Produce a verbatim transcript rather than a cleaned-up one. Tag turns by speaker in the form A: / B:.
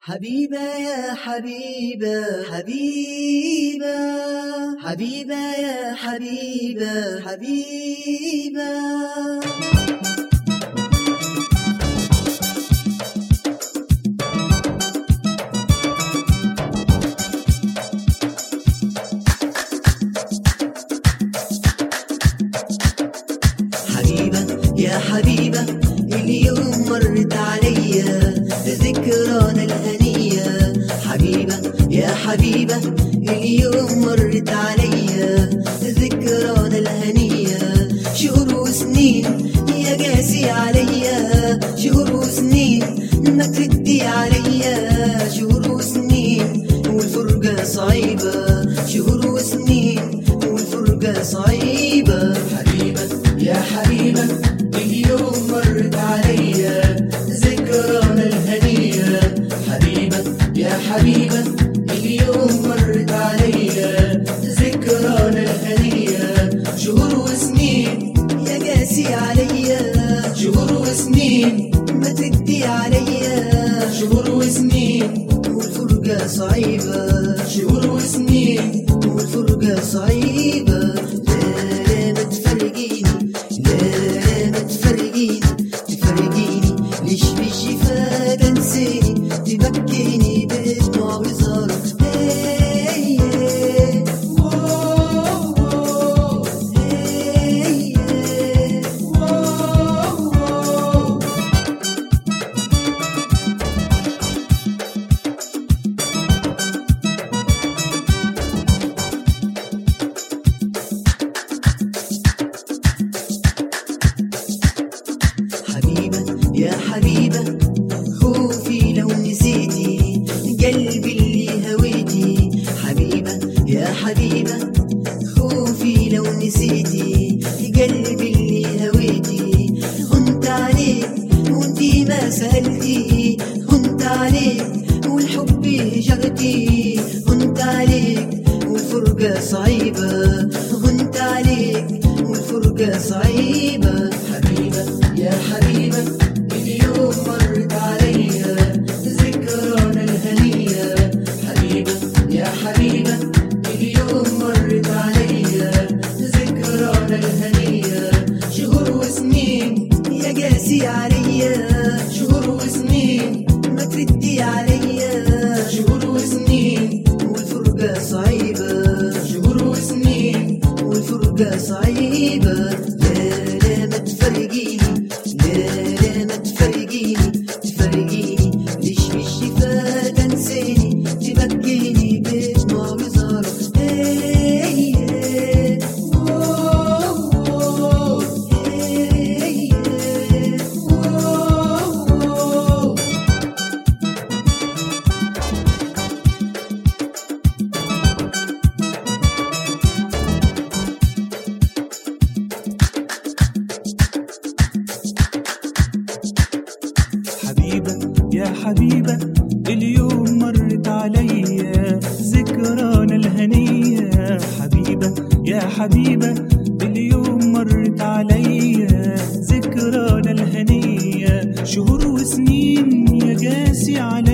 A: حبيبة يا حبيبة حبيبة حبيبة يا حبيبة حبيبة يا حبيبة اليوم مرت عليا ذكرانا الهنية. حبيبة يا حبيبة اليوم مرت عليا ذكرانا الهنية. شهور وسنين يا قاسي عليا، شهور وسنين ما تردي عليا، شهور وسنين والفرقة صعيبة، شهور وسنين والفرقة صعيبة.
B: حبيبة يا حبيبة اليوم مرت عليا ذكرانا الهنية. حبيبة يا حبيبة اليوم مرت عليا ذكرانا الهنية. شهور وسنين
A: يا قاسي عليا،
B: شهور وسنين
A: ما تدي عليا،
B: شهور وسنين
A: والفرقة صعيبة،
B: شهور وسنين
A: والفرقة صعيبة. لا ما تفرقيني، لا ما تفرقيني، تفرقيني ليش بالشفا تنسيني، تبكيني بدموع وزارك. يا حبيبة خوفي لو نسيتي قلبي اللي هويتي. حبيبة يا حبيبة خوفي لو نسيتي قلبي اللي هويتي. هنت عليك وانتي ما سألتي، هنت عليك والحب هجرتي، هنت عليك والفرقة صعيبة، هنت عليك والفرقة صعيبة.
B: حبيبة يا حبيبة اليوم مرت عليا ذكرانا الهنية. حبيبة يا حبيبة اليوم مرت عليا ذكرانا الهنية. شهور وسنين
A: يا قاسي عليا،
B: شهور وسنين
A: ما تردي عليا،
B: شهور وسنين
A: والفرقة صعيبة،
B: شهور وسنين
A: والفرقة صعيبة. لا لا ما تفرقيني، لا لا ما تفرقيني، تفرقيني ليش بالشفا تنسيني، تبكيني بدموع وزارك.
C: حبيبة يا حبيبة اليوم مرت عليا ذكرانا الهنية. حبيبة يا حبيبة اليوم مرت عليا ذكرانا الهنية. شهور وسنين يا قاسي عليا